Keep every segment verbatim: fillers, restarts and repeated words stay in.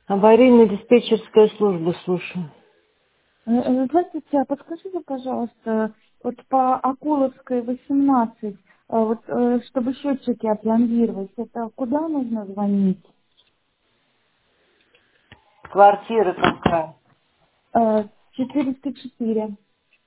Аварийно-диспетчерская служба, слушаю. Э, э, Здравствуйте, а подскажите, пожалуйста, вот по Акуловской восемнадцать, э, вот э, чтобы счетчики опломбировать, это куда нужно звонить? Квартира какая? Э, четыреста четыре.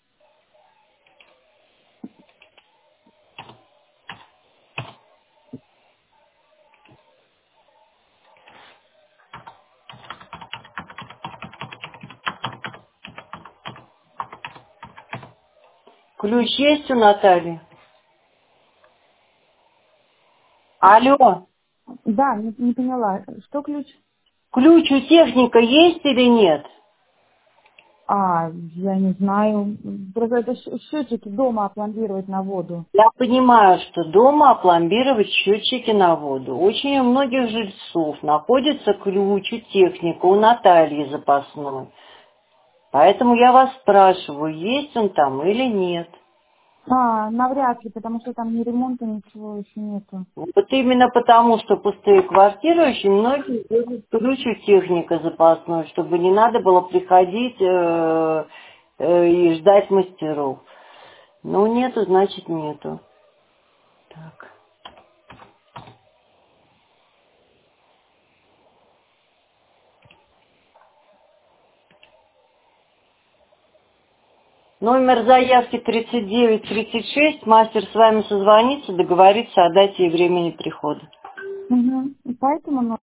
Ключ есть у Натальи? Алло, Да, не, не поняла. Что ключ? ключ у техника есть или нет? А, я не знаю. Просто это щ- счетчики дома опломбировать на воду. Я понимаю, что дома опломбировать счетчики на воду. Очень у многих жильцов находится ключ у техника, у Натальи запасной. Поэтому я вас спрашиваю, есть он там или нет. А, навряд ли, потому что там ни ремонта, ничего еще нету. Вот именно потому, что пустые квартиры, очень многие делают ключ у техника запасной, чтобы не надо было приходить э, э, и ждать мастеров. Ну, нету, значит, нету. Так. Номер заявки тридцать девять тридцать шесть. Мастер с вами созвонится, договорится о дате и времени прихода. Угу. И поэтому